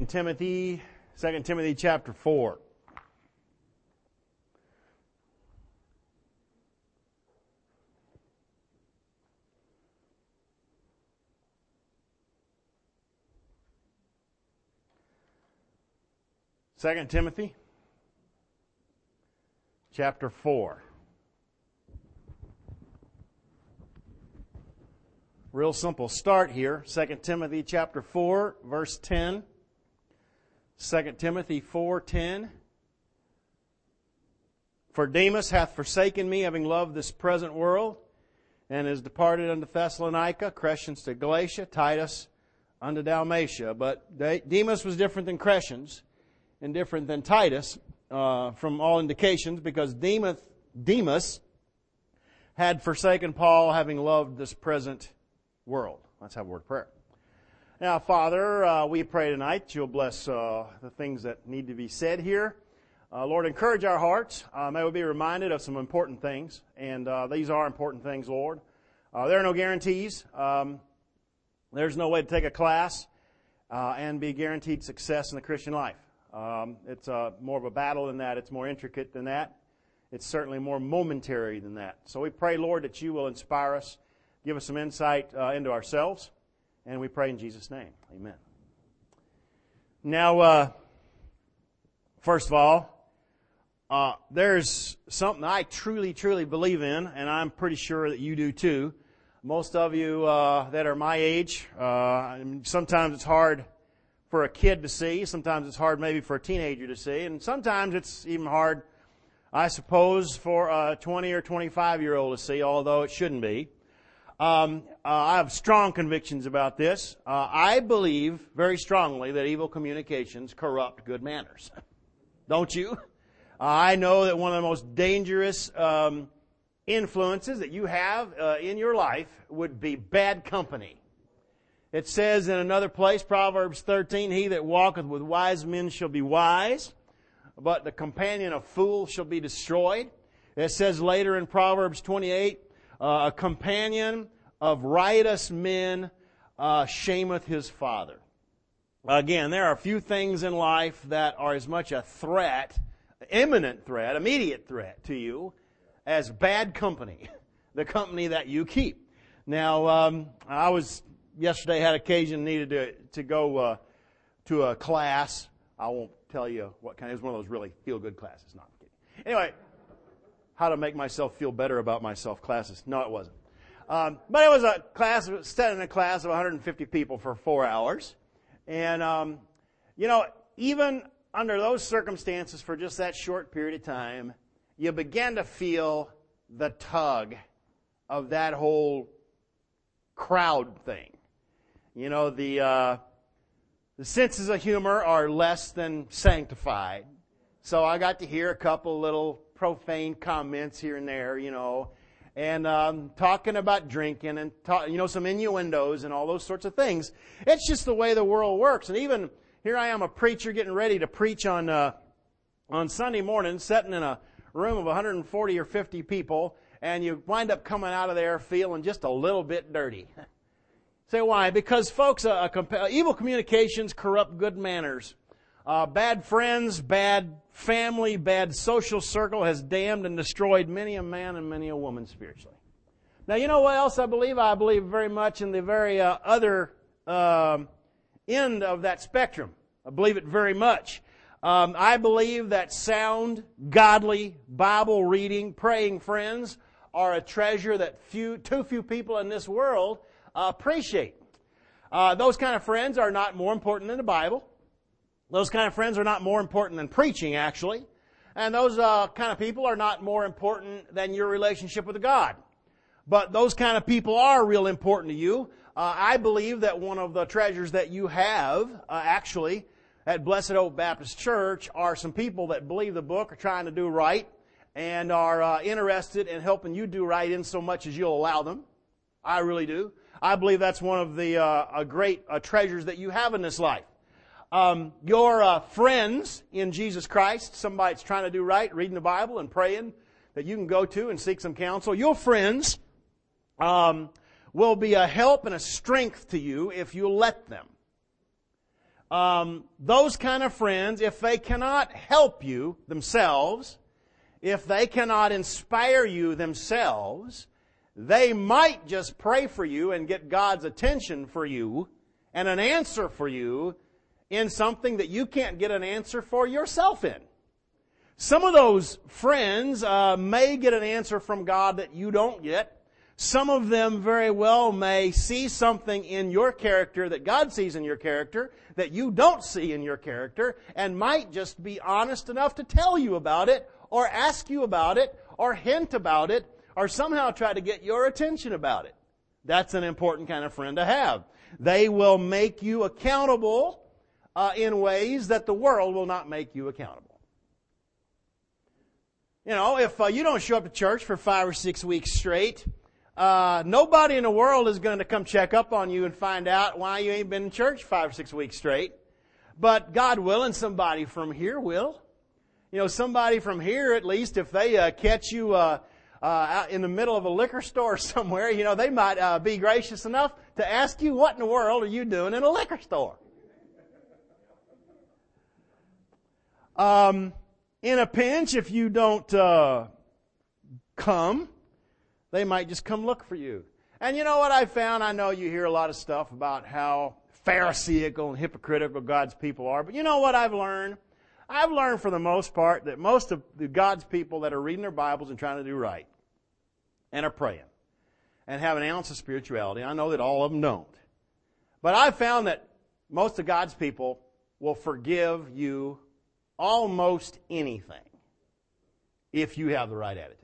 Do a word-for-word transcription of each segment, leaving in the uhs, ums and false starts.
Timothy, Second Timothy chapter four. Second Timothy chapter four. Real simple start here. Second Timothy chapter four, verse ten. Second Timothy four ten. For Demas hath forsaken me, having loved this present world, and is departed unto Thessalonica, Crescens to Galatia, Titus unto Dalmatia. But Demas was different than Crescens, and different than Titus, uh, from all indications, because Demas, Demas had forsaken Paul, having loved this present world. Let's have a word of prayer. Now, Father, uh, we pray tonight that you'll bless uh, the things that need to be said here. Uh, Lord, encourage our hearts. Uh, may we be reminded of some important things, and uh, these are important things, Lord. Uh, there are no guarantees. Um, there's no way to take a class uh, and be guaranteed success in the Christian life. Um, it's uh, more of a battle than that. It's more intricate than that. It's certainly more momentary than that. So we pray, Lord, that you will inspire us, give us some insight uh, into ourselves, and we pray in Jesus' name. Amen. Now, uh, first of all, uh, there's something I truly, truly believe in, and I'm pretty sure that you do too. Most of you uh, that are my age, uh, sometimes it's hard for a kid to see. Sometimes it's hard maybe for a teenager to see. And sometimes it's even hard, I suppose, for a twenty or twenty-five-year-old to see, although it shouldn't be. Um, uh, I have strong convictions about this. Uh, I believe very strongly that evil communications corrupt good manners. Don't you? Uh, I know that one of the most dangerous um, influences that you have uh, in your life would be bad company. It says in another place, Proverbs thirteen, he that walketh with wise men shall be wise, but the companion of fools shall be destroyed. It says later in Proverbs twenty-eight, uh, a companion of riotous men uh, shameth his father. Again, there are a few things in life that are as much a threat, imminent threat, immediate threat to you as bad company, the company that you keep. Now, um, I was... Yesterday had occasion needed to to go uh, to a class. I won't tell you what kind. It was one of those really feel-good classes. Not kidding. Anyway, how to make myself feel better about myself classes. No, it wasn't. Um, but it was a class, studying a class of one hundred fifty people for four hours. And, um, you know, even under those circumstances for just that short period of time, you begin to feel the tug of that whole crowd thing. You know, the uh, the senses of humor are less than sanctified. So I got to hear a couple little profane comments here and there, you know, and um, talking about drinking and, talk, you know, some innuendos and all those sorts of things. It's just the way the world works. And even here I am, a preacher getting ready to preach on uh, on Sunday morning, sitting in a room of one hundred forty or fifty people, and you wind up coming out of there feeling just a little bit dirty. Say why? Because, folks, uh, uh, evil communications corrupt good manners. Uh, bad friends, bad family, bad social circle has damned and destroyed many a man and many a woman spiritually. Now, you know what else I believe? I believe very much in the very uh, other uh, end of that spectrum. I believe it very much. Um, I believe that sound, godly, Bible-reading, praying friends are a treasure that few, too few people in this world uh, appreciate. Uh, those kind of friends are not more important than the Bible. Those kind of friends are not more important than preaching, actually. And those uh, kind of people are not more important than your relationship with God. But those kind of people are real important to you. Uh, I believe that one of the treasures that you have, uh, actually, at Blessed Hope Baptist Church are some people that believe the book, are trying to do right, and are uh, interested in helping you do right in so much as you'll allow them. I really do. I believe that's one of the uh, a great uh, treasures that you have in this life. Um, your uh, friends in Jesus Christ, somebody that's trying to do right, reading the Bible and praying, that you can go to and seek some counsel. Your friends um, will be a help and a strength to you if you let them. um, those kind of friends, if they cannot help you themselves, if they cannot inspire you themselves, they might just pray for you and get God's attention for you and an answer for you in something that you can't get an answer for yourself in. Some of those friends uh, may get an answer from God that you don't get. Some of them very well may see something in your character that God sees in your character that you don't see in your character, and might just be honest enough to tell you about it, or ask you about it, or hint about it, or somehow try to get your attention about it. That's an important kind of friend to have. They will make you accountable uh, in ways that the world will not make you accountable. You know, if uh, you don't show up to church for five or six weeks straight, uh, nobody in the world is going to come check up on you and find out why you ain't been in church five or six weeks straight. But God willing, somebody from here will. You know, somebody from here, at least, if they uh, catch you uh, uh, out in the middle of a liquor store somewhere, you know, they might uh, be gracious enough to ask you, what in the world are you doing in a liquor store? Um, in a pinch, if you don't uh, come, they might just come look for you. And you know what I found? I know you hear a lot of stuff about how pharisaical and hypocritical God's people are, but you know what I've learned? I've learned for the most part that most of the God's people that are reading their Bibles and trying to do right and are praying and have an ounce of spirituality, I know that all of them don't. But I've found that most of God's people will forgive you almost anything if you have the right attitude.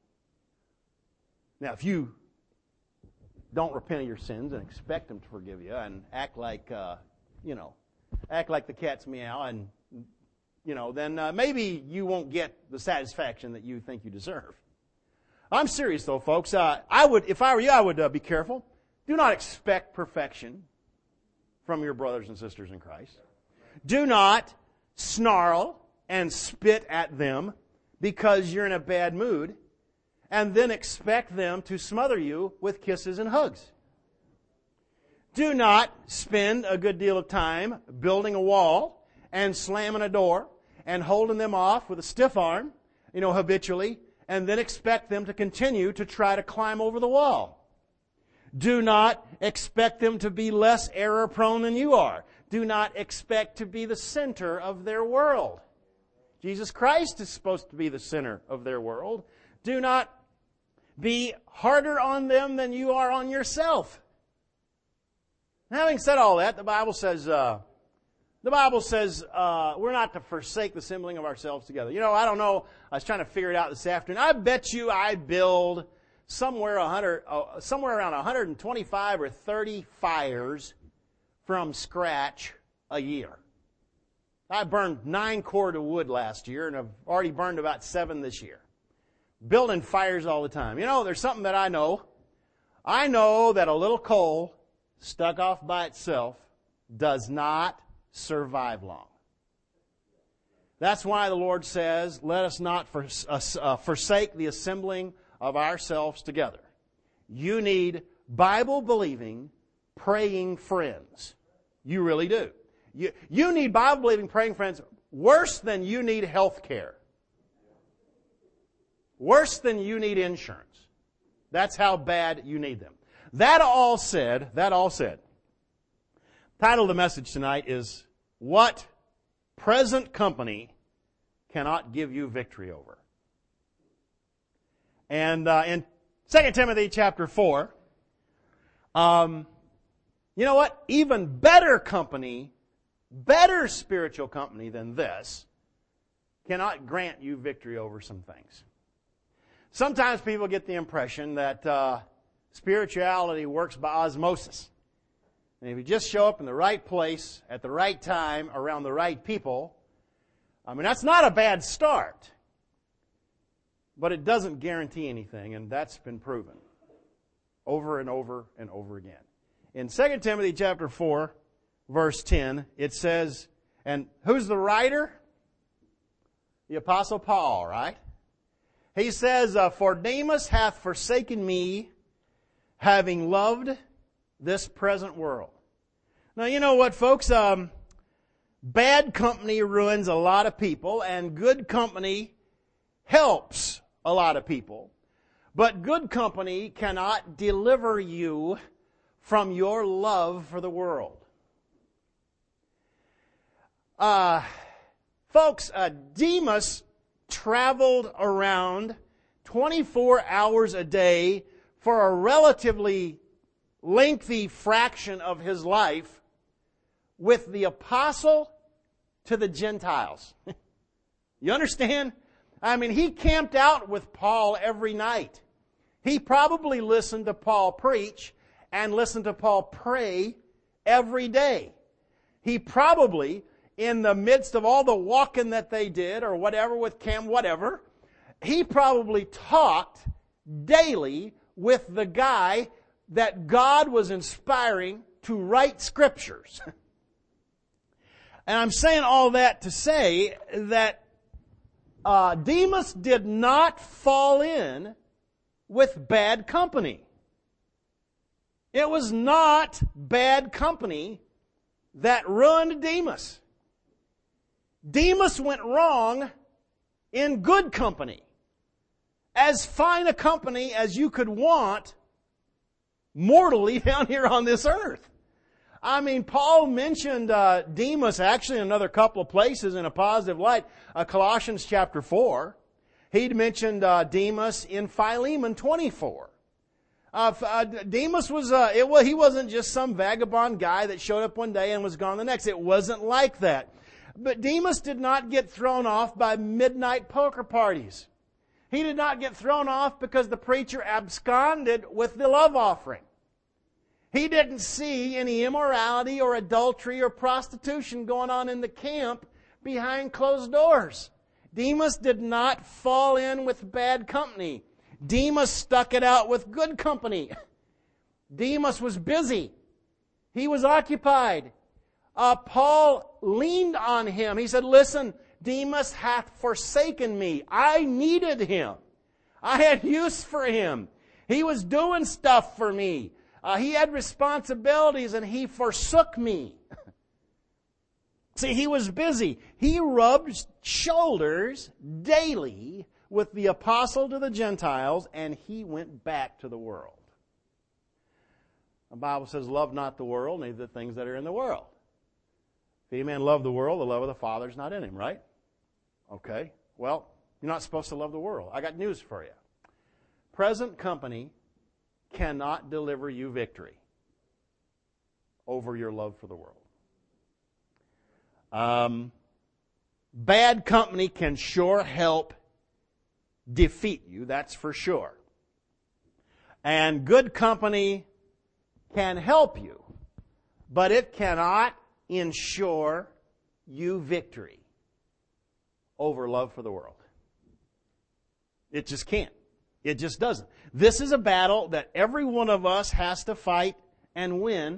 Now, if you don't repent of your sins and expect them to forgive you and act like, uh, you know, act like the cat's meow and you know, then uh, maybe you won't get the satisfaction that you think you deserve. I'm serious though, folks. Uh, I would, if I were you, I would uh, be careful. Do not expect perfection from your brothers and sisters in Christ. Do not snarl and spit at them because you're in a bad mood and then expect them to smother you with kisses and hugs. Do not spend a good deal of time building a wall and slamming a door and holding them off with a stiff arm, you know, habitually, and then expect them to continue to try to climb over the wall. Do not expect them to be less error-prone than you are. Do not expect to be the center of their world. Jesus Christ is supposed to be the center of their world. Do not be harder on them than you are on yourself. Having said all that, the Bible says... Uh, The Bible says uh, we're not to forsake the assembling of ourselves together. You know, I don't know. I was trying to figure it out this afternoon. I bet you I build somewhere one hundred, uh, somewhere around one hundred twenty-five or thirty fires from scratch a year. I burned nine cord of wood last year, and I've already burned about seven this year. Building fires all the time. You know, there's something that I know. I know that a little coal stuck off by itself does not survive long. That's why the Lord says, let us not for, uh, uh, forsake the assembling of ourselves together. You need Bible-believing, praying friends. You really do. You, you need Bible-believing, praying friends worse than you need health care. Worse than you need insurance. That's how bad you need them. That all said, that all said, title of the message tonight is, What Present Company Cannot Give You Victory Over. And uh, in Second Timothy chapter four, um, you know what? Even better company, better spiritual company than this, cannot grant you victory over some things. Sometimes people get the impression that uh, spirituality works by osmosis. And if you just show up in the right place, at the right time, around the right people, I mean, that's not a bad start. But it doesn't guarantee anything, and that's been proven over and over and over again. In Second Timothy chapter four, verse ten, it says, and who's the writer? The Apostle Paul, right? He says, uh, For Demas hath forsaken me, having loved this present world. Now, you know what, folks? Um, bad company ruins a lot of people, and good company helps a lot of people. But good company cannot deliver you from your love for the world. Uh, folks, uh, Demas traveled around twenty-four hours a day for a relatively lengthy fraction of his life with the apostle to the Gentiles. You understand? I mean, he camped out with Paul every night. He probably listened to Paul preach and listened to Paul pray every day. He probably, in the midst of all the walking that they did or whatever with Cam, whatever, he probably talked daily with the guy that God was inspiring to write scriptures. And I'm saying all that to say that uh, Demas did not fall in with bad company. It was not bad company that ruined Demas. Demas went wrong in good company. As fine a company as you could want mortally down here on this earth. I mean, Paul mentioned uh, Demas actually in another couple of places in a positive light. Uh, Colossians chapter four. He'd mentioned uh, Demas in Philemon twenty-four. Uh, uh, Demas was, uh, it was, he wasn't just some vagabond guy that showed up one day and was gone the next. It wasn't like that. But Demas did not get thrown off by midnight poker parties. He did not get thrown off because the preacher absconded with the love offering. He didn't see any immorality or adultery or prostitution going on in the camp behind closed doors. Demas did not fall in with bad company. Demas stuck it out with good company. Demas was busy. He was occupied. Uh, Paul leaned on him. He said, listen, Demas hath forsaken me. I needed him. I had use for him. He was doing stuff for me. Uh, he had responsibilities and he forsook me. See, he was busy. He rubbed shoulders daily with the apostle to the Gentiles, and he went back to the world. The Bible says, love not the world, neither the things that are in the world. If any man love the world, the love of the Father is not in him, right? Okay. Well, you're not supposed to love the world. I got news for you. Present company cannot deliver you victory over your love for the world. Um, bad company can sure help defeat you, that's for sure. And good company can help you, but it cannot ensure you victory over love for the world. It just can't. It just doesn't. This is a battle that every one of us has to fight and win,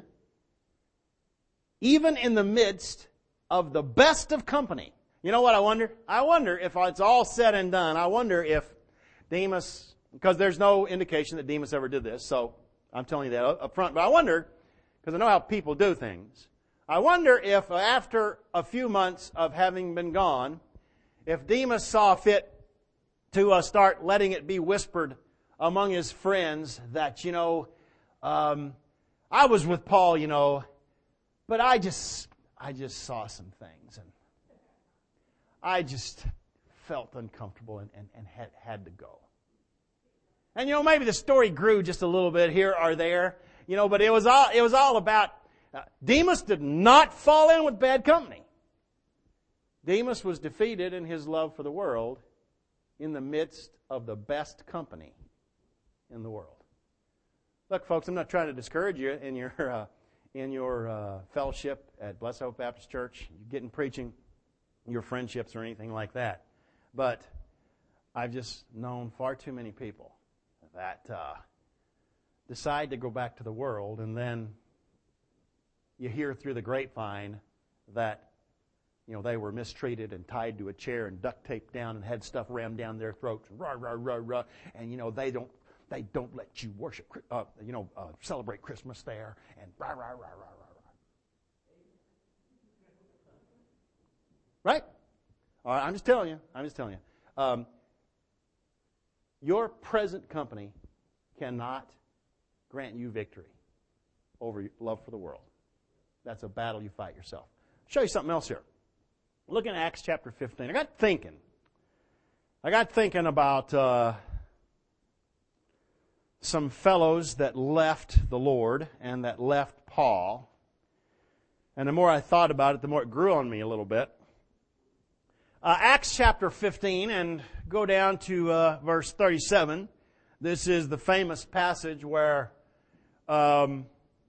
even in the midst of the best of company. You know what I wonder? I wonder if it's all said and done, I wonder if Demas, because there's no indication that Demas ever did this, so I'm telling you that up front, but I wonder, because I know how people do things, I wonder if after a few months of having been gone, if Demas saw fit to uh, start letting it be whispered among his friends that, you know, um, I was with Paul, you know, but I just, I just saw some things and I just felt uncomfortable and, and, and had, had to go. And, you know, maybe the story grew just a little bit here or there, you know, but it was all, it was all about, uh, Demas did not fall in with bad company. Demas was defeated in his love for the world in the midst of the best company in the world. Look, folks, I'm not trying to discourage you in your uh, in your uh, fellowship at Blessed Hope Baptist Church, getting preaching, your friendships or anything like that. But I've just known far too many people that uh, decide to go back to the world, and then you hear through the grapevine that, you know, they were mistreated and tied to a chair and duct taped down and had stuff rammed down their throats, rah, rah, rah, rah, and, you know, they don't they don't let you worship, uh, you know, uh, celebrate Christmas there, and rah, rah, rah, rah, rah, rah. Right? All right, I'm just telling you. I'm just telling you. Um, your present company cannot grant you victory over your love for the world. That's a battle you fight yourself. I'll show you something else here. Look in Acts chapter fifteen. I got thinking. I got thinking about uh, some fellows that left the Lord and that left Paul. And the more I thought about it, the more it grew on me a little bit. Uh, Acts chapter fifteen, and go down to uh, verse thirty-seven. This is the famous passage where um,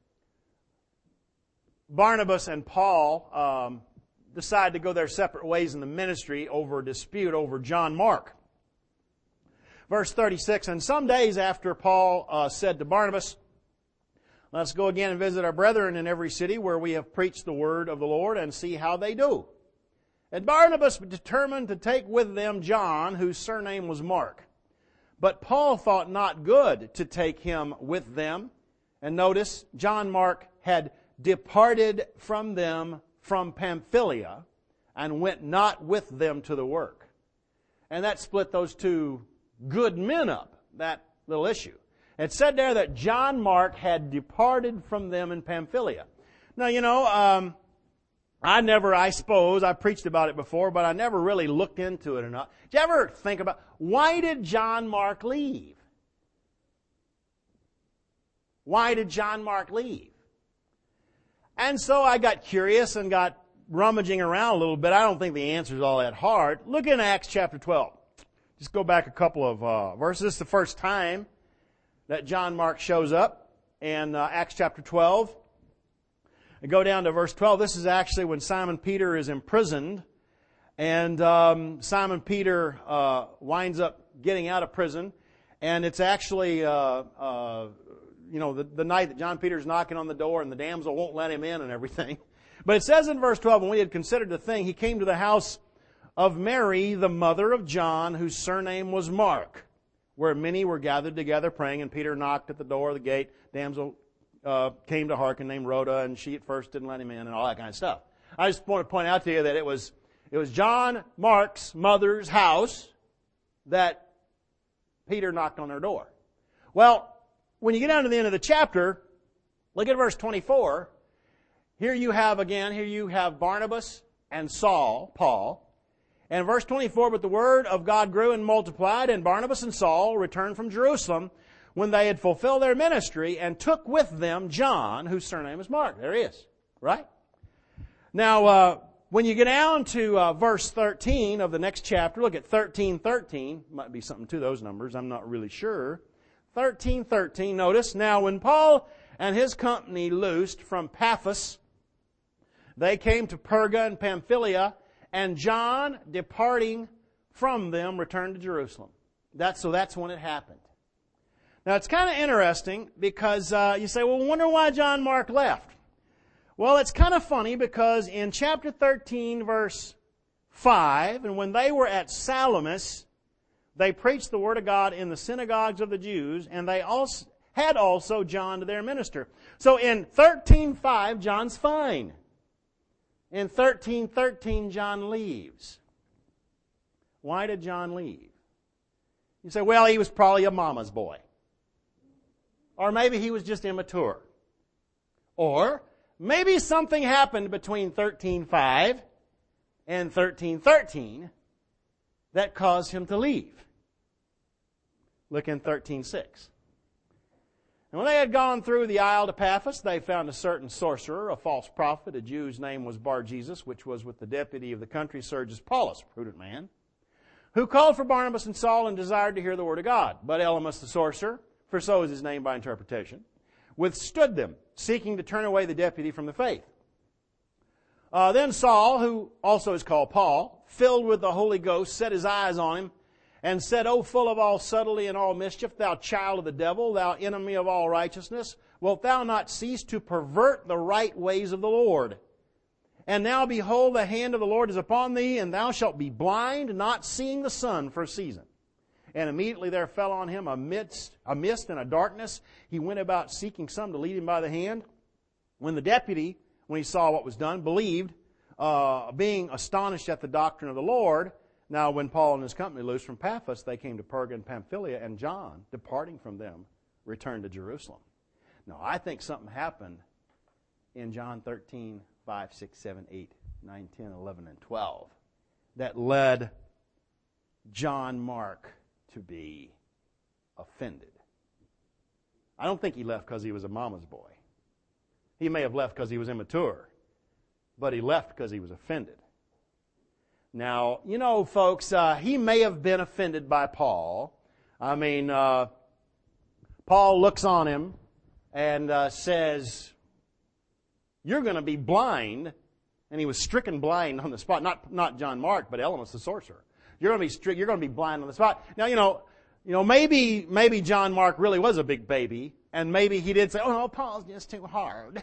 Barnabas and Paul um, decide to go their separate ways in the ministry over a dispute over John Mark. Verse thirty-six, and some days after Paul uh, said to Barnabas, let's go again and visit our brethren in every city where we have preached the word of the Lord and see how they do. And Barnabas determined to take with them John, whose surname was Mark. But Paul thought not good to take him with them. And notice, John Mark had departed from them from Pamphylia and went not with them to the work. And that split those two good men up, that little issue. It said there that John Mark had departed from them in Pamphylia. Now, you know, um, I never, I suppose, I preached about it before, but I never really looked into it enough. Did you ever think about, why did John Mark leave? Why did John Mark leave? And so I got curious and got rummaging around a little bit. I don't think the answer is all that hard. Look in Acts chapter twelve. Just go back a couple of uh, verses. This is the first time that John Mark shows up in uh, Acts chapter twelve. And go down to verse twelve. This is actually when Simon Peter is imprisoned. And um, Simon Peter uh, winds up getting out of prison. And it's actually, uh, uh, you know, the, the night that John Peter's knocking on the door and the damsel won't let him in and everything. But it says in verse twelve, when we had considered the thing, he came to the house of Mary, the mother of John, whose surname was Mark, where many were gathered together praying, and Peter knocked at the door of the gate. Damsel uh, came to hearken, named Rhoda, and she at first didn't let him in, and all that kind of stuff. I just want to point out to you that it was it was John Mark's mother's house that Peter knocked on their door. Well, when you get down to the end of the chapter, look at verse twenty-four. Here you have again, here you have Barnabas and Saul, Paul. And verse twenty-four, but the word of God grew and multiplied, and Barnabas and Saul returned from Jerusalem when they had fulfilled their ministry, and took with them John, whose surname is Mark. There he is, right? Now, uh, when you get down to uh, verse thirteen of the next chapter, look at thirteen thirteen. Might be something to those numbers, I'm not really sure. thirteen thirteen, notice, now when Paul and his company loosed from Paphos, they came to Perga and Pamphylia, and John, departing from them, returned to Jerusalem. That's, so that's when it happened. Now, it's kind of interesting because uh, you say, well, wonder why John Mark left. Well, it's kind of funny because in chapter thirteen, verse five, and when they were at Salamis, they preached the word of God in the synagogues of the Jews, and they also had also John to their minister. So in thirteen five, John's fine. In thirteen thirteen, John leaves. Why did John leave? You say, well, he was probably a mama's boy. Or maybe he was just immature. Or maybe something happened between thirteen five and thirteen thirteen that caused him to leave. Look in thirteen six. And when they had gone through the isle to Paphos, they found a certain sorcerer, a false prophet, a Jew whose name was Bar-Jesus, which was with the deputy of the country, Sergius Paulus, a prudent man, who called for Barnabas and Saul and desired to hear the word of God. But Elymas the sorcerer, for so is his name by interpretation, withstood them, seeking to turn away the deputy from the faith. Uh, then Saul, who also is called Paul, filled with the Holy Ghost, set his eyes on him, and said, O full of all subtlety and all mischief, thou child of the devil, thou enemy of all righteousness, wilt thou not cease to pervert the right ways of the Lord? And now behold, the hand of the Lord is upon thee, and thou shalt be blind, not seeing the sun for a season. And immediately there fell on him a mist, a mist and a darkness. He went about seeking some to lead him by the hand. When the deputy, when he saw what was done, believed, uh, being astonished at the doctrine of the Lord. Now, when Paul and his company loosed from Paphos, they came to Perga and Pamphylia, and John, departing from them, returned to Jerusalem. Now, I think something happened in John thirteen, five, six, seven, eight, nine, ten, eleven, and twelve that led John Mark to be offended. I don't think he left because he was a mama's boy. He may have left because he was immature, but he left because he was offended. Now, you know, folks, uh, he may have been offended by Paul. I mean, uh, Paul looks on him and uh, says, "You're going to be blind." And he was stricken blind on the spot. Not not John Mark, but Elymas the sorcerer. You're going to be stri- you're going to be blind on the spot. Now, you know, you know, maybe maybe John Mark really was a big baby, and maybe he did say, "Oh no, Paul's just too hard."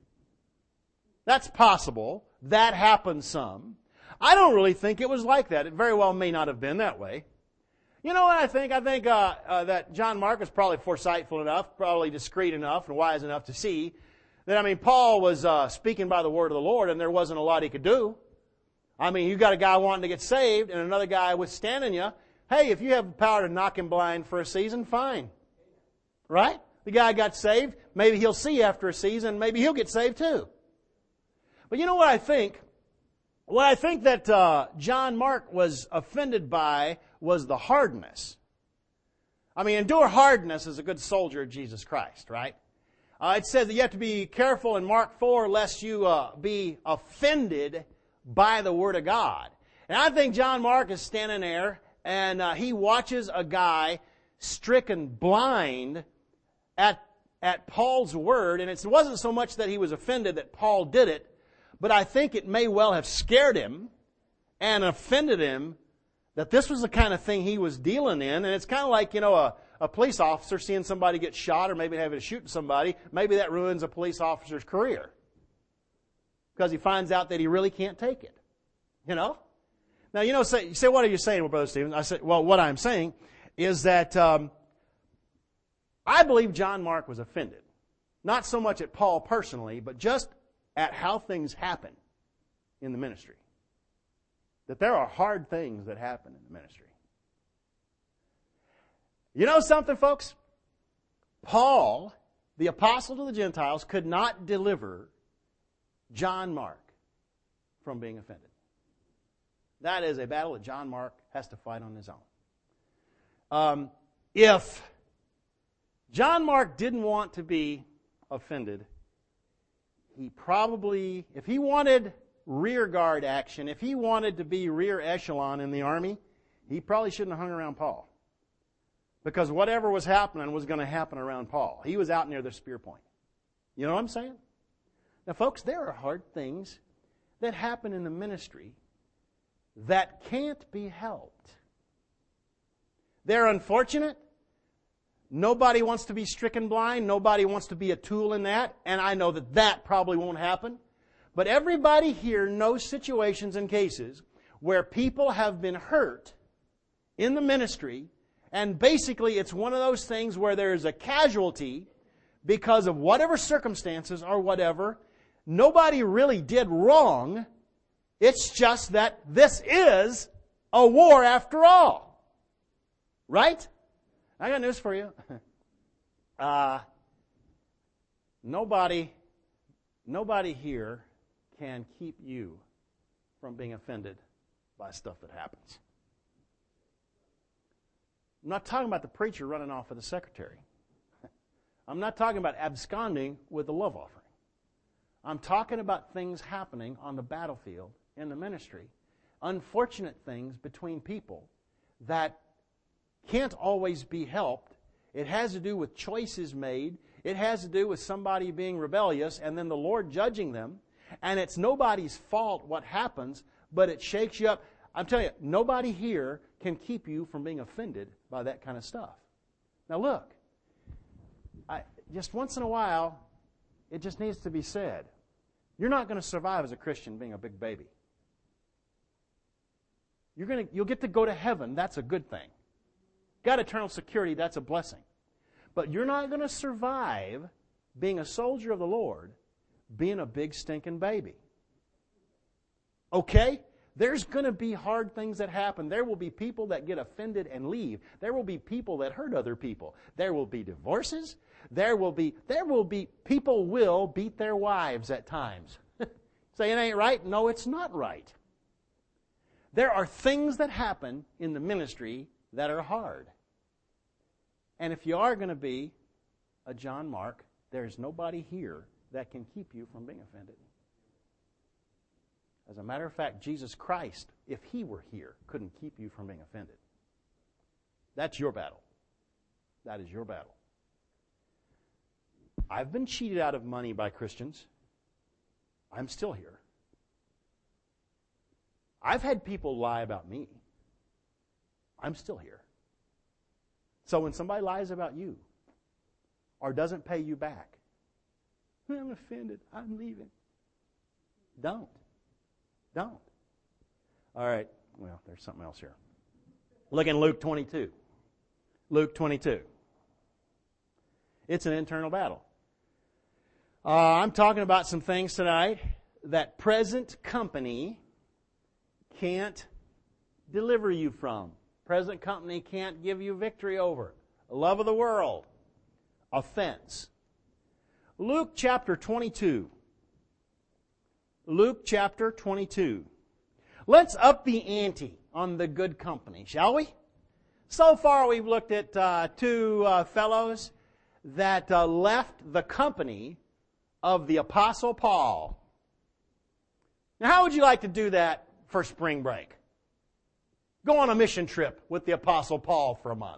That's possible. That happens some. I don't really think it was like that. It very well may not have been that way. You know what I think? I think uh, uh, that John Mark was probably foresightful enough, probably discreet enough and wise enough to see that, I mean, Paul was uh, speaking by the word of the Lord, and there wasn't a lot he could do. I mean, you got a guy wanting to get saved and another guy withstanding you. Hey, if you have the power to knock him blind for a season, fine. Right? The guy got saved. Maybe he'll see after a season. Maybe he'll get saved too. But you know what I think? What I think that uh, John Mark was offended by was the hardness. I mean, endure hardness as a good soldier of Jesus Christ, right? Uh, it says that you have to be careful in Mark four lest you uh, be offended by the Word of God. And I think John Mark is standing there and uh, he watches a guy stricken blind at, at Paul's Word. And it wasn't so much that he was offended that Paul did it, but I think it may well have scared him and offended him that this was the kind of thing he was dealing in. And it's kind of like, you know, a, a police officer seeing somebody get shot or maybe having to shoot somebody. Maybe that ruins a police officer's career because he finds out that he really can't take it. You know? Now, you know, say, you say, what are you saying, well, Brother Stephen? I said, well, what I'm saying is that um, I believe John Mark was offended. Not so much at Paul personally, but just at how things happen in the ministry. That there are hard things that happen in the ministry. You know something, folks? Paul, the apostle to the Gentiles, could not deliver John Mark from being offended. That is a battle that John Mark has to fight on his own. Um, if John Mark didn't want to be offended, he probably, if he wanted rear guard action, if he wanted to be rear echelon in the army, he probably shouldn't have hung around Paul. Because whatever was happening was going to happen around Paul. He was out near the spear point. You know what I'm saying? Now, folks, there are hard things that happen in the ministry that can't be helped. They're unfortunate. Nobody wants to be stricken blind. Nobody wants to be a tool in that. And I know that that probably won't happen. But everybody here knows situations and cases where people have been hurt in the ministry. And basically it's one of those things where there's a casualty because of whatever circumstances or whatever. Nobody really did wrong. It's just that this is a war after all. Right? I got news for you. Uh, nobody, nobody here can keep you from being offended by stuff that happens. I'm not talking about the preacher running off with the secretary. I'm not talking about absconding with the love offering. I'm talking about things happening on the battlefield in the ministry. Unfortunate things between people that can't always be helped. It has to do with choices made. It has to do with somebody being rebellious and then the Lord judging them. And it's nobody's fault what happens, but it shakes you up. I'm telling you, nobody here can keep you from being offended by that kind of stuff. Now look, I, just once in a while, it just needs to be said. You're not going to survive as a Christian being a big baby. You're going to, you'll get to go to heaven. That's a good thing. Got eternal security. That's a blessing. But you're not going to survive being a soldier of the Lord being a big stinking baby. Okay? There's going to be hard things that happen. There will be people that get offended and leave. There will be people that hurt other people. There will be divorces. There will be, there will be, people will beat their wives at times. Say it ain't right? No, it's not right. There are things that happen in the ministry that are hard. And if you are going to be a John Mark, there's nobody here that can keep you from being offended. As a matter of fact, Jesus Christ, if He were here, couldn't keep you from being offended. That's your battle. That is your battle. I've been cheated out of money by Christians. I'm still here. I've had people lie about me. I'm still here. So when somebody lies about you or doesn't pay you back, I'm offended, I'm leaving. Don't. Don't. All right. Well, there's something else here. Look in Luke twenty-two. Luke twenty-two. It's an internal battle. Uh, I'm talking about some things tonight that present company can't deliver you from. Present company can't give you victory over. Love of the world. Offense. Luke chapter twenty-two. Luke chapter twenty-two. Let's up the ante on the good company, shall we? So far we've looked at uh, two uh, fellows that uh, left the company of the Apostle Paul. Now how would you like to do that for spring break? Go on a mission trip with the Apostle Paul for a month.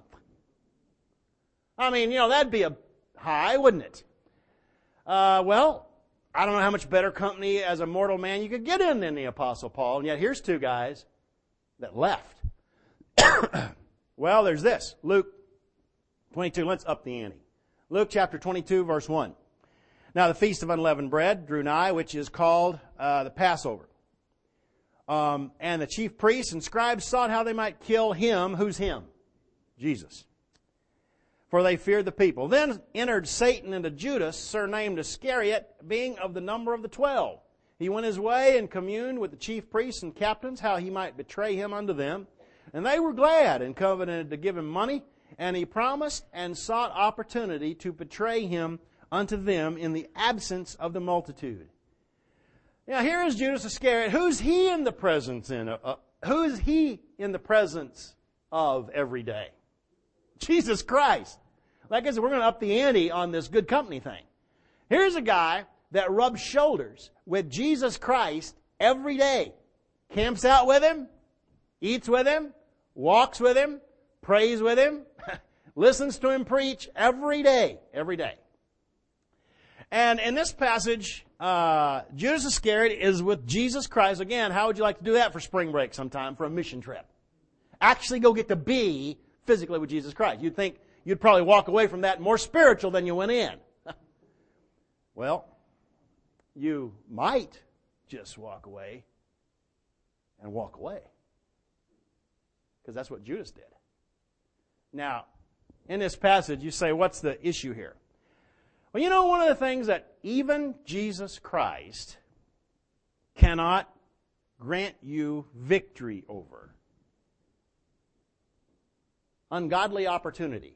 I mean, you know, that'd be a high, wouldn't it? Uh, well, I don't know how much better company as a mortal man you could get in than the Apostle Paul. And yet here's two guys that left. Well, there's this. Luke twenty-two. Let's up the ante. Luke chapter twenty-two, verse one. Now the feast of unleavened bread drew nigh, which is called uh, the Passover. Um, and the chief priests and scribes sought how they might kill him. Who's him? Jesus. For they feared the people. Then entered Satan into Judas, surnamed Iscariot, being of the number of the twelve. He went his way and communed with the chief priests and captains, how he might betray him unto them. And they were glad and covenanted to give him money. And he promised and sought opportunity to betray him unto them in the absence of the multitude. Now here is Judas Iscariot. Who's he in the presence in? Uh, who's he in the presence of every day? Jesus Christ. Like I said, we're going to up the ante on this good company thing. Here's a guy that rubs shoulders with Jesus Christ every day. Camps out with him, eats with him, walks with him, prays with him, listens to him preach every day, every day. And in this passage, uh, Judas Iscariot is with Jesus Christ. Again, how would you like to do that for spring break sometime, for a mission trip? Actually go get to be physically with Jesus Christ. You'd think you'd probably walk away from that more spiritual than you went in. Well, you might just walk away and walk away. Because that's what Judas did. Now, in this passage, you say, what's the issue here? Well, you know, one of the things that even Jesus Christ cannot grant you victory over. Ungodly opportunity.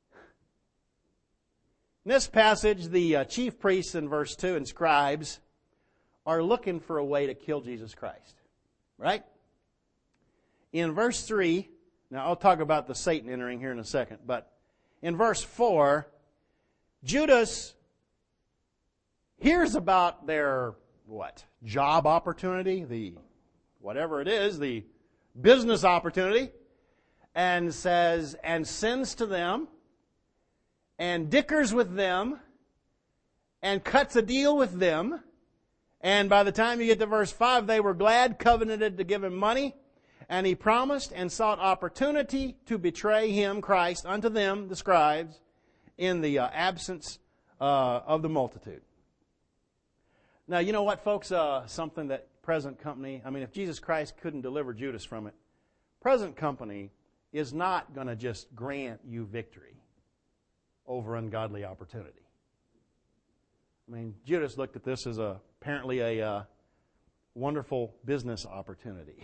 In this passage, the uh, chief priests in verse two and scribes are looking for a way to kill Jesus Christ. Right? In verse three, now I'll talk about the Satan entering here in a second, but in verse four, Judas hears about their, what, job opportunity, the, whatever it is, the business opportunity, and says, and sends to them, and dickers with them, and cuts a deal with them, and by the time you get to verse five, they were glad, covenanted to give him money, and he promised and sought opportunity to betray him, Christ, unto them, the scribes, in the uh, absence uh, of the multitude. Now, you know what, folks? Uh, something that present company, I mean, if Jesus Christ couldn't deliver Judas from it, present company is not going to just grant you victory over ungodly opportunity. I mean, Judas looked at this as a, apparently a, uh, wonderful business opportunity.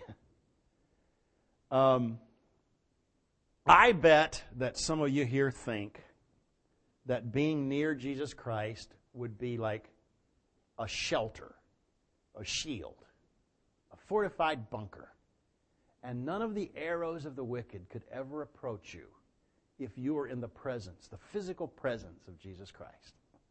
um, I bet that some of you here think that being near Jesus Christ would be like a shelter, a shield, a fortified bunker. And none of the arrows of the wicked could ever approach you if you were in the presence, the physical presence of Jesus Christ.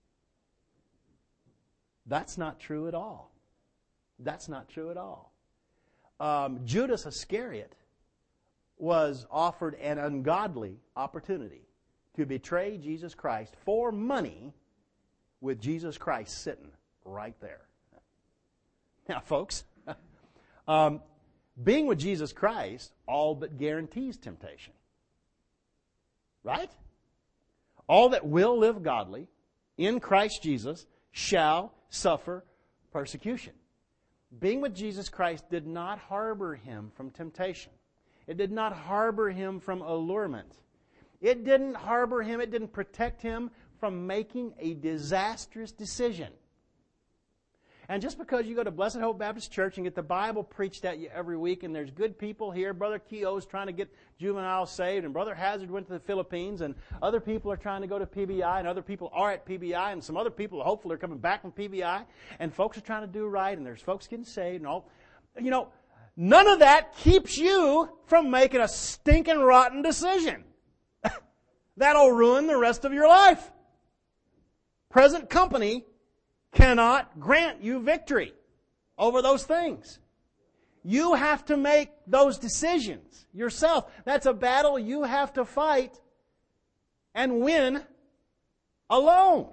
That's not true at all. That's not true at all. Um, Judas Iscariot was offered an ungodly opportunity to betray Jesus Christ for money with Jesus Christ sitting right there. Now, folks, um, being with Jesus Christ all but guarantees temptation. Right? All that will live godly in Christ Jesus shall suffer persecution. Being with Jesus Christ did not harbor him from temptation. It did not harbor him from allurement. It didn't harbor him, it didn't protect him from making a disastrous decision. And just because you go to Blessed Hope Baptist Church and get the Bible preached at you every week, and there's good people here, Brother Keogh's trying to get juveniles saved, and Brother Hazard went to the Philippines, and other people are trying to go to P B I, and other people are at P B I, and some other people hopefully are coming back from P B I, and folks are trying to do right, and there's folks getting saved, and all. You know, none of that keeps you from making a stinking rotten decision. That'll ruin the rest of your life. Present company cannot grant you victory over those things. You have to make those decisions yourself. That's a battle you have to fight and win alone.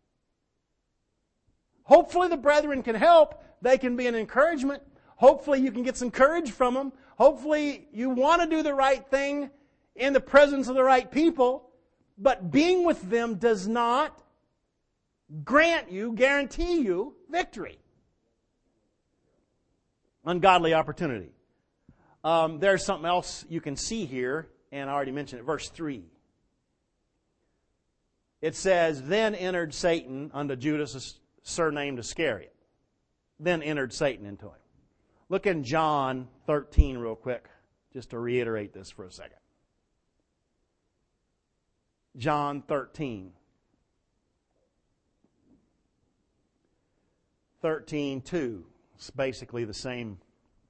Hopefully the brethren can help. They can be an encouragement. Hopefully you can get some courage from them. Hopefully you want to do the right thing in the presence of the right people. But being with them does not grant you, guarantee you victory. Ungodly opportunity. Um, there's something else you can see here, and I already mentioned it. Verse three. It says, Then entered Satan unto Judas, surnamed Iscariot. Then entered Satan into him. Look in John thirteen real quick, just to reiterate this for a second. John thirteen. thirteen two. It's basically the same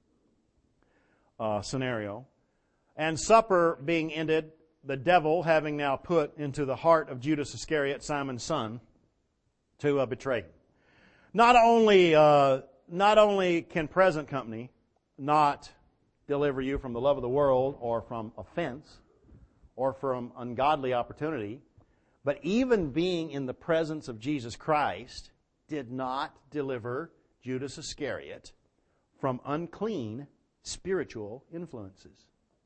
uh, scenario. And supper being ended, the devil having now put into the heart of Judas Iscariot, Simon's son, to uh, betray him. Not only, uh, not only can present company not deliver you from the love of the world or from offense or from ungodly opportunity, but even being in the presence of Jesus Christ did not deliver Judas Iscariot from unclean spiritual influences.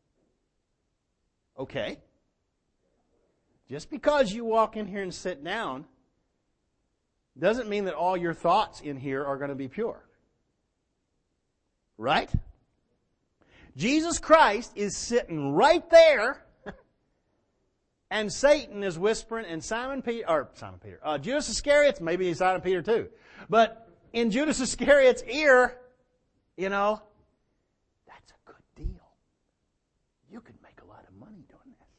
Okay? Just because you walk in here and sit down doesn't mean that all your thoughts in here are going to be pure. Right? Jesus Christ is sitting right there, and Satan is whispering, and Simon Peter, or Simon Peter, uh, Judas Iscariot's, maybe Simon Peter too, but in Judas Iscariot's ear, you know, that's a good deal. You could make a lot of money doing this.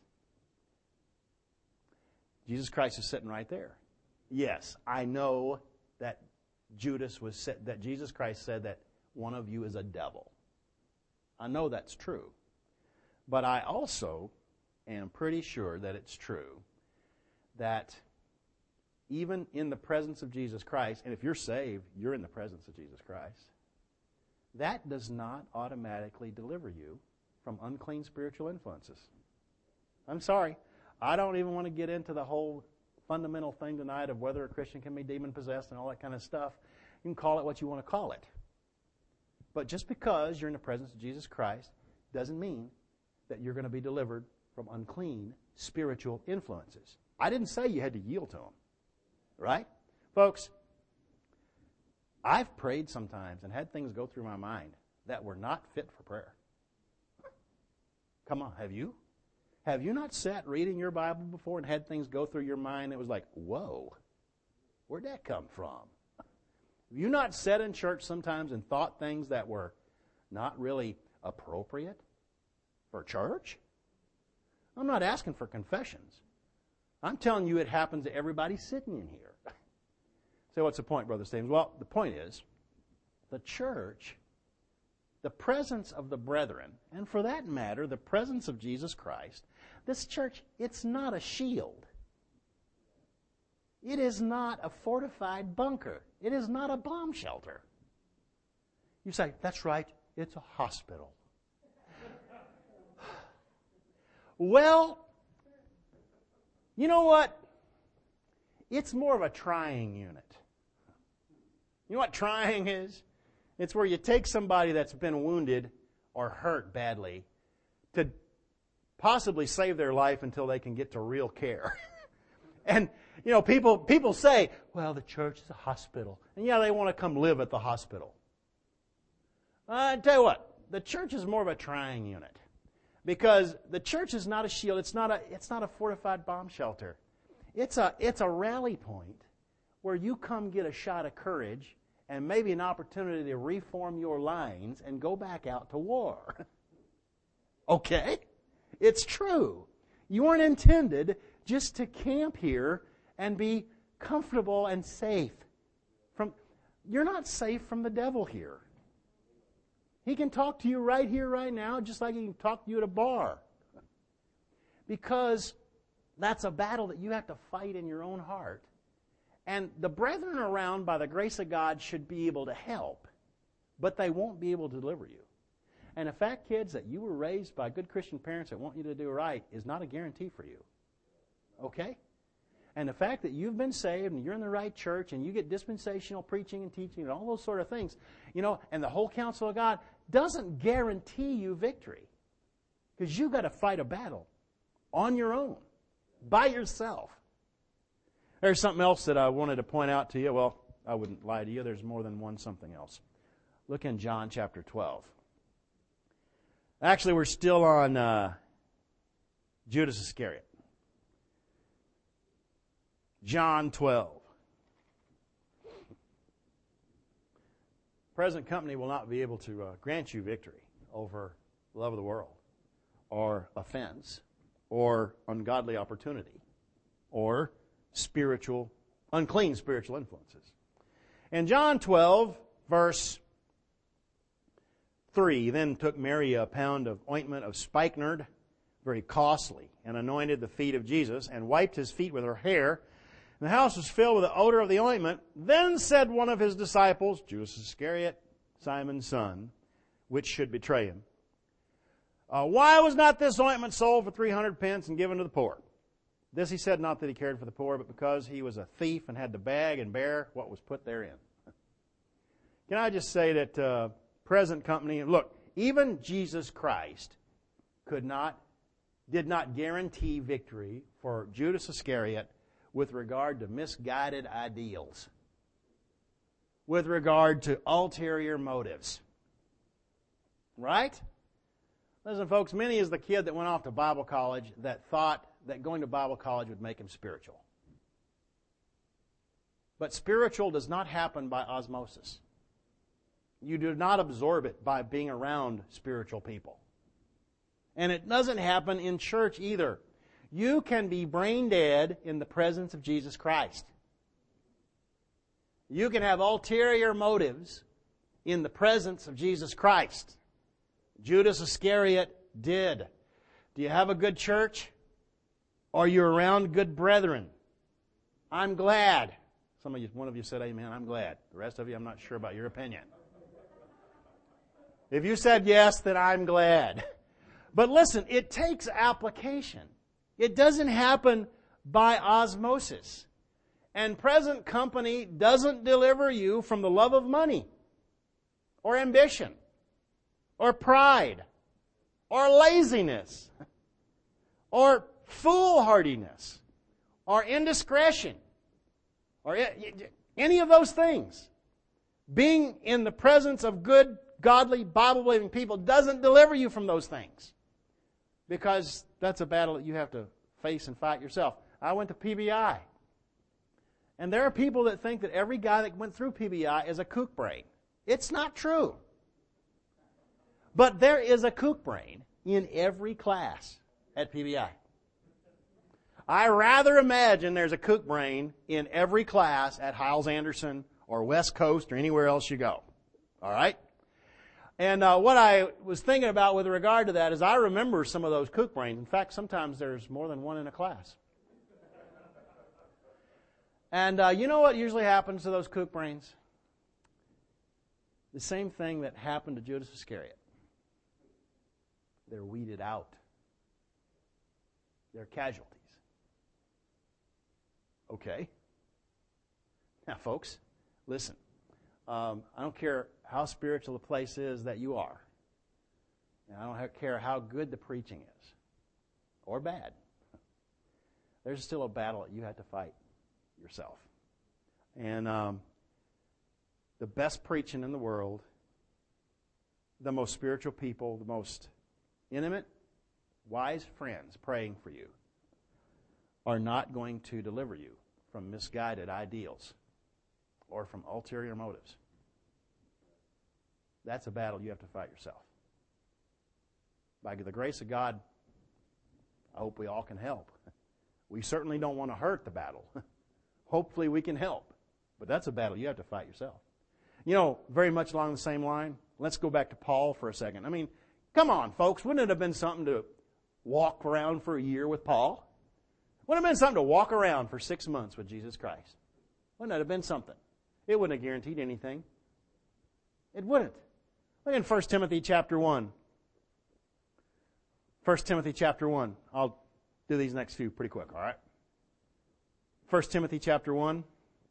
Jesus Christ is sitting right there. Yes, I know that Judas was that Jesus Christ said that one of you is a devil. I know that's true. But I also am pretty sure that it's true that even in the presence of Jesus Christ, and if you're saved, you're in the presence of Jesus Christ, that does not automatically deliver you from unclean spiritual influences. I'm sorry. I don't even want to get into the whole fundamental thing tonight of whether a Christian can be demon-possessed and all that kind of stuff. You can call it what you want to call it. But just because you're in the presence of Jesus Christ doesn't mean that you're going to be delivered from unclean spiritual influences. I didn't say you had to yield to them. Right? Folks, I've prayed sometimes and had things go through my mind that were not fit for prayer. Come on, have you? Have you not sat reading your Bible before and had things go through your mind that was like, whoa, where'd that come from? Have you not sat in church sometimes and thought things that were not really appropriate for church? I'm not asking for confessions. I'm telling you it happens to everybody sitting in here. So what's the point, Brother Stevens? Well, the point is, the church, the presence of the brethren, and for that matter, the presence of Jesus Christ, this church, it's not a shield. It is not a fortified bunker. It is not a bomb shelter. You say, that's right, it's a hospital. Well, you know what? It's more of a trying unit. You know what trying is? It's where you take somebody that's been wounded or hurt badly to possibly save their life until they can get to real care. And, you know, people people say, well, the church is a hospital. And yeah, they want to come live at the hospital. I tell you what, the church is more of a trying unit. Because the church is not a shield. It's not a, it's not a fortified bomb shelter. It's a, it's a rally point where you come get a shot of courage and maybe an opportunity to reform your lines and go back out to war. Okay? It's true. You weren't intended just to camp here and be comfortable and safe. From, you're not safe from the devil here. He can talk to you right here, right now, just like he can talk to you at a bar. Because that's a battle that you have to fight in your own heart. And the brethren around, by the grace of God, should be able to help, but they won't be able to deliver you. And the fact, kids, that you were raised by good Christian parents that want you to do right is not a guarantee for you. Okay? And the fact that you've been saved and you're in the right church and you get dispensational preaching and teaching and all those sort of things, you know, and the whole counsel of God doesn't guarantee you victory. Because you've got to fight a battle on your own, by yourself. There's something else that I wanted to point out to you. Well, I wouldn't lie to you. There's more than one something else. Look in John chapter twelve. Actually, we're still on uh, Judas Iscariot. John twelve. Present company will not be able to uh, grant you victory over the love of the world, or offense, or ungodly opportunity, or spiritual, unclean spiritual influences. In John twelve, verse three, then took Mary a pound of ointment of spikenard, very costly, and anointed the feet of Jesus, and wiped his feet with her hair. And the house was filled with the odor of the ointment. Then said one of his disciples, Judas Iscariot, Simon's son, which should betray him, uh, why was not this ointment sold for three hundred pence and given to the poor? This he said not that he cared for the poor, but because he was a thief and had to bag and bear what was put therein. Can I just say that uh, present company, look, even Jesus Christ could not, did not guarantee victory for Judas Iscariot with regard to misguided ideals, with regard to ulterior motives. Right? Listen, folks, Minnie is the kid that went off to Bible college that thought that going to Bible college would make him spiritual. But spiritual does not happen by osmosis. You do not absorb it by being around spiritual people. And it doesn't happen in church either. You can be brain dead in the presence of Jesus Christ. You can have ulterior motives in the presence of Jesus Christ. Judas Iscariot did. Do you have a good church? Are you around good brethren? I'm glad. Some of you, one of you said amen, I'm glad. The rest of you, I'm not sure about your opinion. If you said yes, then I'm glad. But listen, it takes application. It doesn't happen by osmosis. And present company doesn't deliver you from the love of money, or ambition, or pride, or laziness, or foolhardiness, or indiscretion, or any of those things. Being in the presence of good, godly, Bible-believing people doesn't deliver you from those things. Because that's a battle that you have to face and fight yourself. I went to P B I. And there are people that think that every guy that went through P B I is a kook brain. It's not true. But there is a kook brain in every class at P B I. I rather imagine there's a kook brain in every class at Hyles-Anderson or West Coast or anywhere else you go. All right? And uh, what I was thinking about with regard to that is I remember some of those kook brains. In fact, sometimes there's more than one in a class. And uh, you know what usually happens to those kook brains? The same thing that happened to Judas Iscariot. They're weeded out. They're casualties. Okay. Now, folks, listen. Um, I don't care how spiritual the place is that you are. And I don't care how good the preaching is. Or bad. There's still a battle that you have to fight yourself. And um, the best preaching in the world, the most spiritual people, the most intimate, wise friends praying for you are not going to deliver you from misguided ideals or from ulterior motives. That's a battle you have to fight yourself. By the grace of God, I hope we all can help. We certainly don't want to hurt the battle. Hopefully we can help. But that's a battle you have to fight yourself. You know, very much along the same line, let's go back to Paul for a second. I mean, come on, folks. Wouldn't it have been something to walk around for a year with Paul? Wouldn't it have been something to walk around for six months with Jesus Christ? Wouldn't it have been something? It wouldn't have guaranteed anything. It wouldn't. Look in First Timothy chapter one. First Timothy chapter one. I'll do these next few pretty quick, all right? First Timothy chapter one.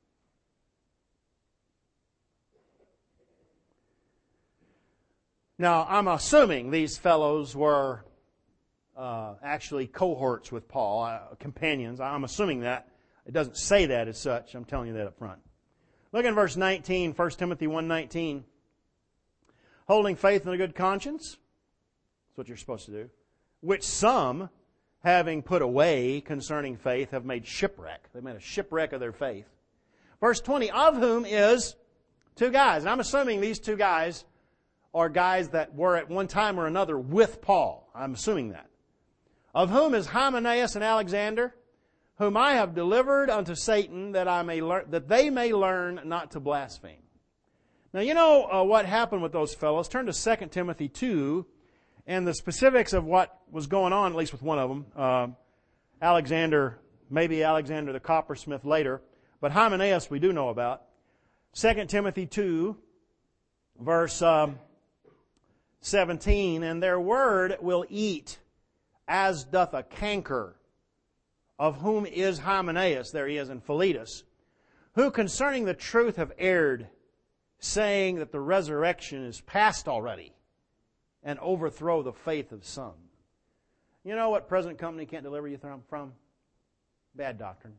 Now, I'm assuming these fellows were uh, actually cohorts with Paul, uh, companions. I'm assuming that. It doesn't say that as such. I'm telling you that up front. Look in verse nineteen, First Timothy one nineteen. Holding faith and a good conscience. That's what you're supposed to do. Which some, having put away concerning faith, have made shipwreck. They've made a shipwreck of their faith. Verse twenty, of whom is two guys. And I'm assuming these two guys are guys that were at one time or another with Paul. I'm assuming that. Of whom is Hymenaeus and Alexander, whom I have delivered unto Satan, that I may learn, that they may learn not to blaspheme. Now, you know uh, what happened with those fellows. Turn to Second Timothy two, and the specifics of what was going on, at least with one of them. Uh, Alexander, maybe Alexander the coppersmith later, but Hymenaeus we do know about. Second Timothy two, verse um, seventeen, and their word will eat, as doth a canker, of whom is Hymenaeus, there he is in Philetus, who concerning the truth have erred, saying that the resurrection is past already, and overthrow the faith of some. You know what present company can't deliver you from? Bad doctrine.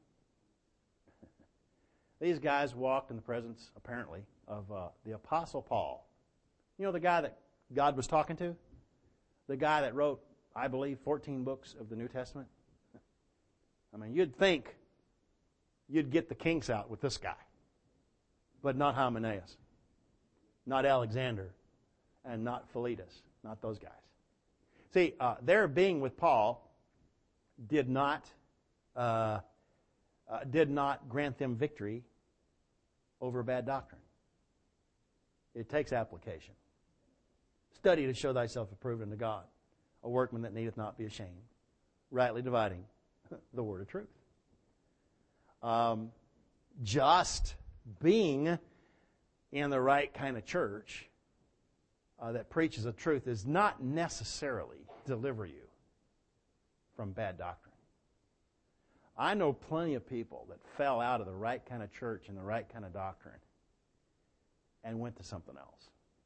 These guys walked in the presence, apparently, of uh, the Apostle Paul. You know the guy that God was talking to? The guy that wrote, I believe, fourteen books of the New Testament? I mean, you'd think you'd get the kinks out with this guy. But not Hymenaeus. Not Alexander. And not Philetus. Not those guys. See, uh, their being with Paul did not uh, uh, did not grant them victory over bad doctrine. It takes application. Study to show thyself approved unto God, a workman that needeth not be ashamed, rightly dividing the word of truth. Um, just being in the right kind of church uh, that preaches the truth does not necessarily deliver you from bad doctrine. I know plenty of people that fell out of the right kind of church and the right kind of doctrine and went to something else.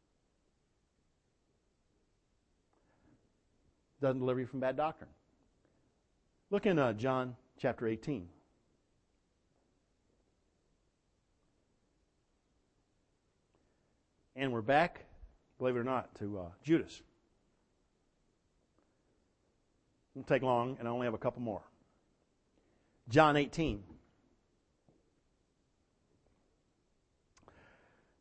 Doesn't deliver you from bad doctrine. Look in uh, John chapter eighteen. And we're back, believe it or not, to uh, Judas. It won't take long, and I only have a couple more. John eighteen.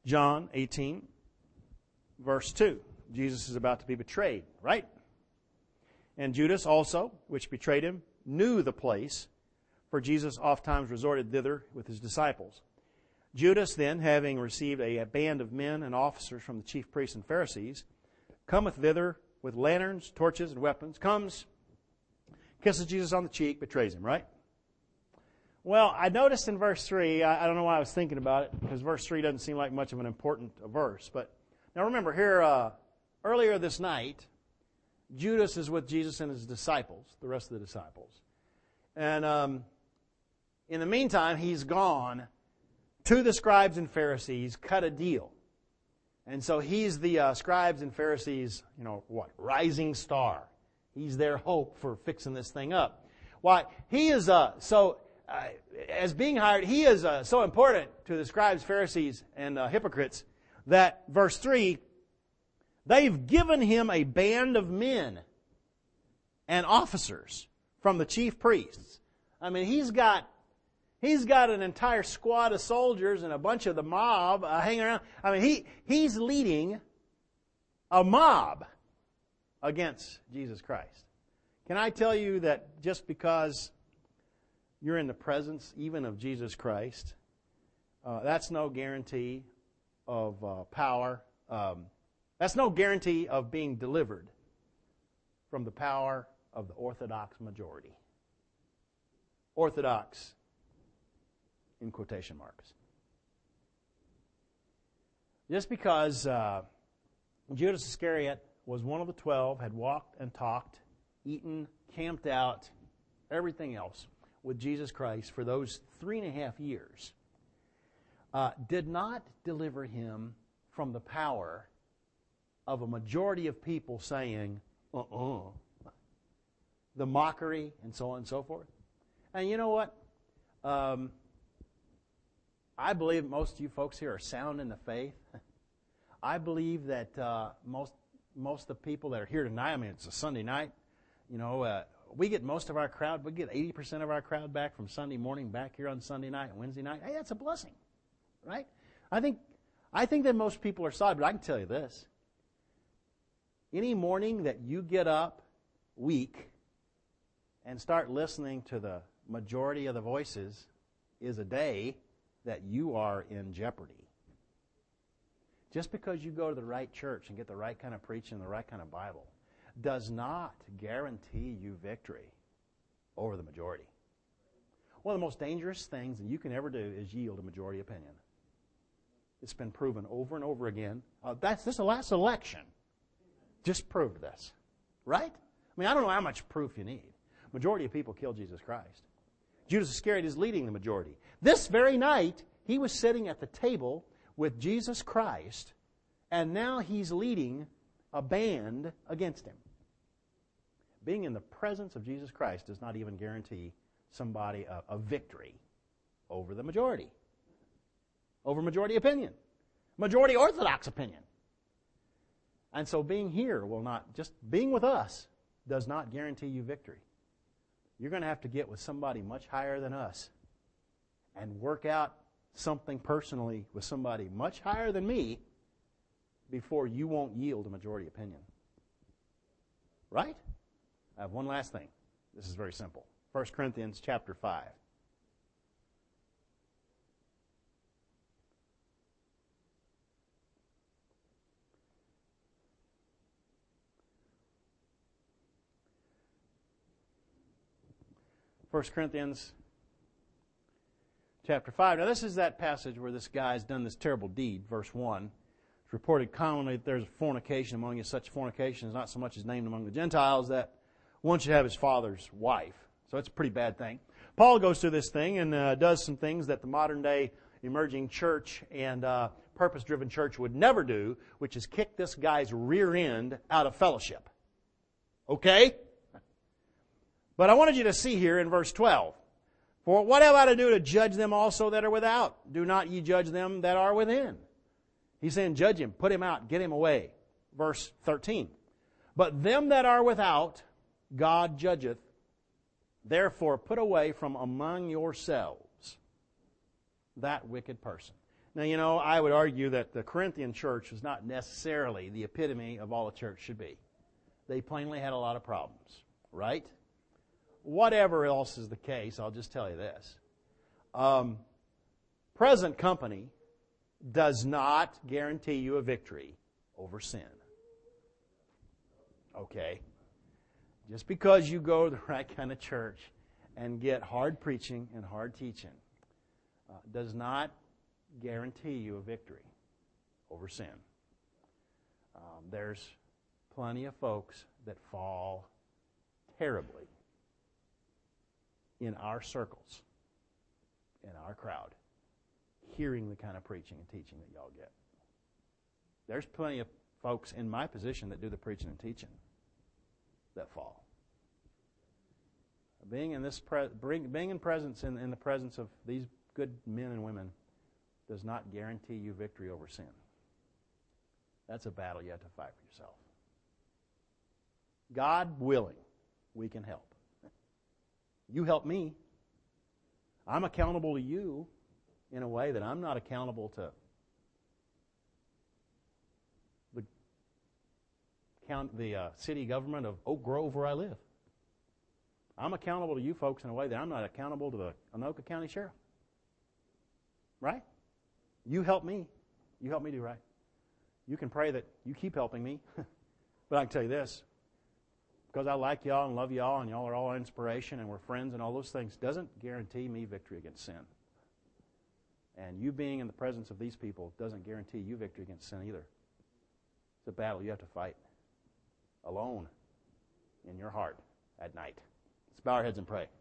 John eighteen, verse two. Jesus is about to be betrayed, right? And Judas also, which betrayed him, knew the place, for Jesus oftentimes resorted thither with his disciples. Judas then, having received a band of men and officers from the chief priests and Pharisees, cometh thither with lanterns, torches, and weapons, comes, kisses Jesus on the cheek, betrays him, right? Well, I noticed in verse three, I, I don't know why I was thinking about it, because verse three doesn't seem like much of an important verse. But now remember, here, uh, earlier this night, Judas is with Jesus and his disciples, the rest of the disciples. And um, in the meantime, he's gone to the scribes and Pharisees, cut a deal. And so he's the uh, scribes and Pharisees, you know, what? Rising star. He's their hope for fixing this thing up. Why? He is, uh, so, uh, as being hired, he is uh, so important to the scribes, Pharisees, and uh, hypocrites that, verse three, they've given him a band of men and officers from the chief priests. I mean, he's got He's got an entire squad of soldiers and a bunch of the mob uh, hanging around. I mean, he he's leading a mob against Jesus Christ. Can I tell you that just because you're in the presence even of Jesus Christ, uh, that's no guarantee of uh, power. Um, that's no guarantee of being delivered from the power of the orthodox majority. Orthodox in quotation marks. Just because uh, Judas Iscariot was one of the twelve, had walked and talked, eaten, camped out, everything else with Jesus Christ for those three and a half years, uh, did not deliver him from the power of a majority of people saying, uh-uh, the mockery and so on and so forth. And you know what? Um, I believe most of you folks here are sound in the faith. I believe that uh, most most of the people that are here tonight, I mean, it's a Sunday night, you know, uh, we get most of our crowd, we get eighty percent of our crowd back from Sunday morning back here on Sunday night and Wednesday night. Hey, that's a blessing, right? I think I think that most people are solid, but I can tell you this. Any morning that you get up weak and start listening to the majority of the voices is a day that you are in jeopardy. Just because you go to the right church and get the right kind of preaching and the right kind of Bible does not guarantee you victory over the majority. One of the most dangerous things that you can ever do is yield a majority opinion. It's been proven over and over again. Uh, that's this the last election just proved this, right? I mean, I don't know how much proof you need. Majority of people killed Jesus Christ. Judas Iscariot is leading the majority. This very night, he was sitting at the table with Jesus Christ, and now he's leading a band against him. Being in the presence of Jesus Christ does not even guarantee somebody a, a victory over the majority, over majority opinion, majority orthodox opinion. And so being here will not, just being with us does not guarantee you victory. You're going to have to get with somebody much higher than us and work out something personally with somebody much higher than me before you won't yield a majority opinion. Right? I have one last thing. This is very simple. First Corinthians chapter five. First Corinthians chapter five. Now this is that passage where this guy's done this terrible deed, verse one. It's reported commonly that there's a fornication among you. Such fornication is not so much as named among the Gentiles that one should have his father's wife. So it's a pretty bad thing. Paul goes through this thing and uh, does some things that the modern day emerging church and uh, purpose-driven church would never do, which is kick this guy's rear end out of fellowship. Okay? But I wanted you to see here in verse twelve. For what have I to do to judge them also that are without? Do not ye judge them that are within. He's saying judge him, put him out, get him away. Verse thirteen. But them that are without, God judgeth. Therefore put away from among yourselves that wicked person. Now, you know, I would argue that the Corinthian church was not necessarily the epitome of all a church should be. They plainly had a lot of problems, right? Whatever else is the case, I'll just tell you this. Um, present company does not guarantee you a victory over sin. Okay? Just because you go to the right kind of church and get hard preaching and hard teaching uh, does not guarantee you a victory over sin. Um, there's plenty of folks that fall terribly in our circles, in our crowd, hearing the kind of preaching and teaching that y'all get. There's plenty of folks in my position that do the preaching and teaching that fall. Being in this pre- being in presence in, in the presence of these good men and women does not guarantee you victory over sin. That's a battle you have to fight for yourself. God willing, we can help. You help me. I'm accountable to you in a way that I'm not accountable to the, count, the uh, city government of Oak Grove where I live. I'm accountable to you folks in a way that I'm not accountable to the Anoka County Sheriff. Right? You help me. You help me do right. You can pray that you keep helping me. But I can tell you this. Because I like y'all and love y'all and y'all are all inspiration and we're friends and all those things doesn't guarantee me victory against sin. And you being in the presence of these people doesn't guarantee you victory against sin either. It's a battle you have to fight alone in your heart at night. Let's bow our heads and pray.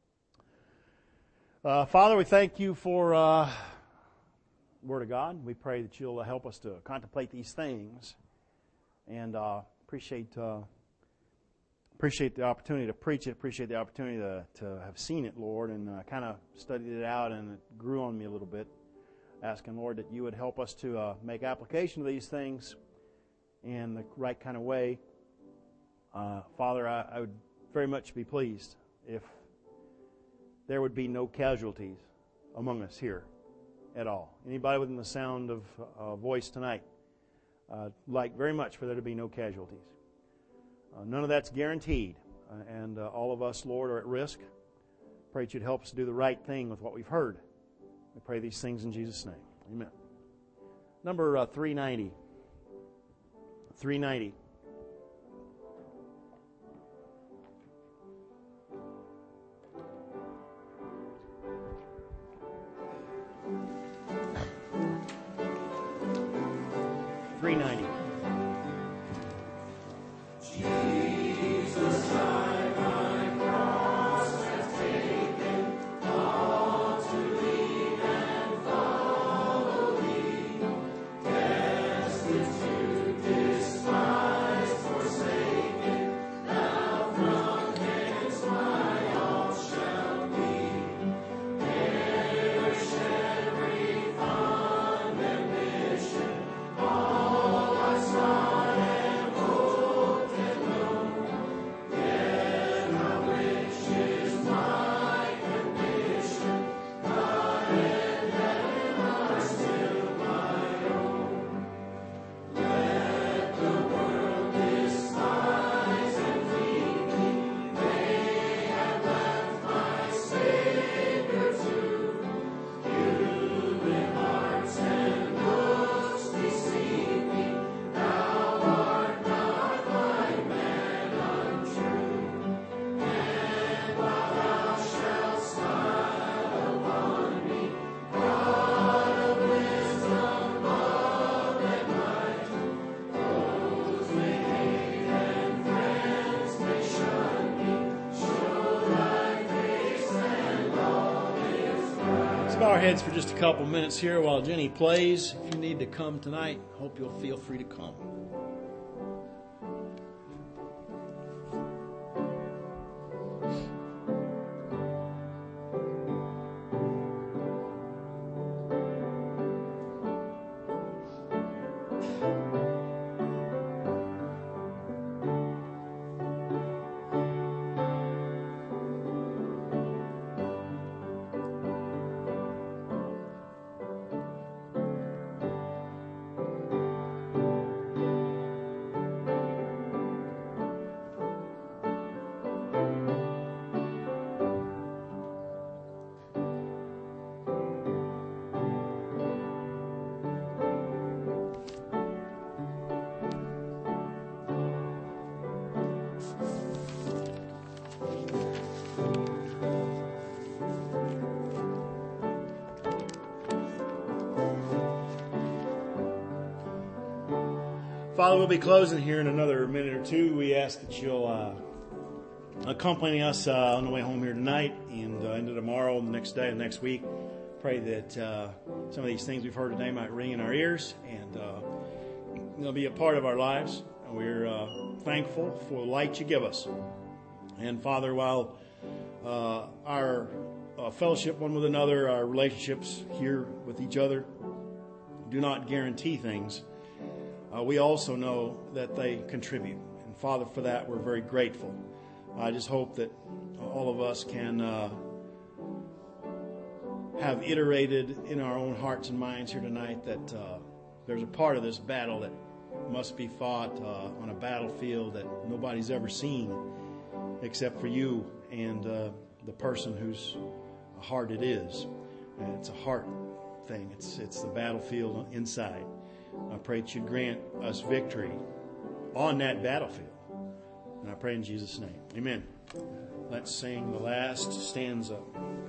Uh, Father, we thank you for uh, the Word of God. We pray that you'll help us to contemplate these things and uh, appreciate uh, appreciate the opportunity to preach it, appreciate the opportunity to, to have seen it, Lord, and uh, kind of studied it out, and it grew on me a little bit, asking, Lord, that you would help us to uh, make application of these things in the right kind of way. Uh, Father, I, I would very much be pleased if there would be no casualties among us here at all. Anybody within the sound of uh, voice tonight, uh, like very much for there to be no casualties. Uh, none of that's guaranteed, uh, and uh, all of us, Lord, are at risk. Pray that you'd help us to do the right thing with what we've heard. We pray these things in Jesus' name. Amen. Number uh, three ninety. three ninety. three ninety. Bow our heads for just a couple minutes here while Jenny plays. If you need to come tonight, hope you'll feel free to come. Father, we'll be closing here in another minute or two. We ask that you'll uh, accompany us uh, on the way home here tonight and uh, into tomorrow, the next day, and next week. Pray that uh, some of these things we've heard today might ring in our ears and uh, they'll be a part of our lives. We're uh, thankful for the light you give us. And Father, while uh, our uh, fellowship one with another, our relationships here with each other do not guarantee things, Uh, we also know that they contribute. And Father, for that, we're very grateful. I just hope that all of us can uh, have iterated in our own hearts and minds here tonight that uh, there's a part of this battle that must be fought uh, on a battlefield that nobody's ever seen except for you and uh, the person whose heart it is. And it's a heart thing. It's, it's the battlefield inside. I pray that you'd grant us victory on that battlefield. And I pray in Jesus' name. Amen. Let's sing the last stanza.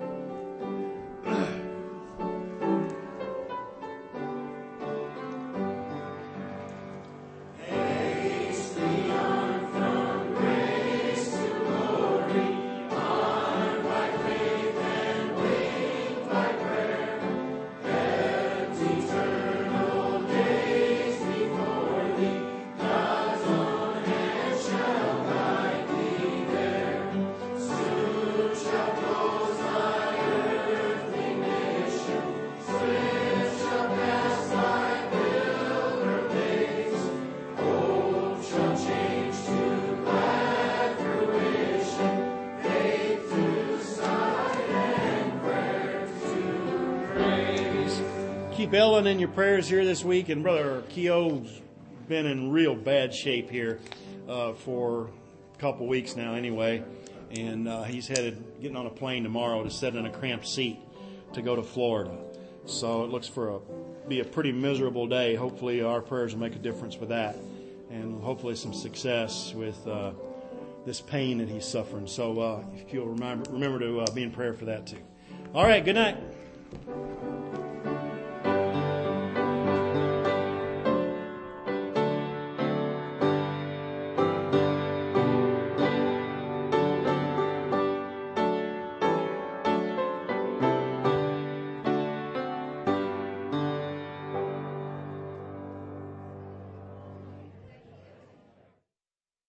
Keep Ellen in your prayers here this week, and Brother Keogh's been in real bad shape here uh, for a couple weeks now anyway, and uh, he's headed, getting on a plane tomorrow to sit in a cramped seat to go to Florida. So it looks for a be a pretty miserable day. Hopefully our prayers will make a difference with that, and hopefully some success with uh, this pain that he's suffering. So uh, if you'll remember, remember to uh, be in prayer for that too. All right, good night.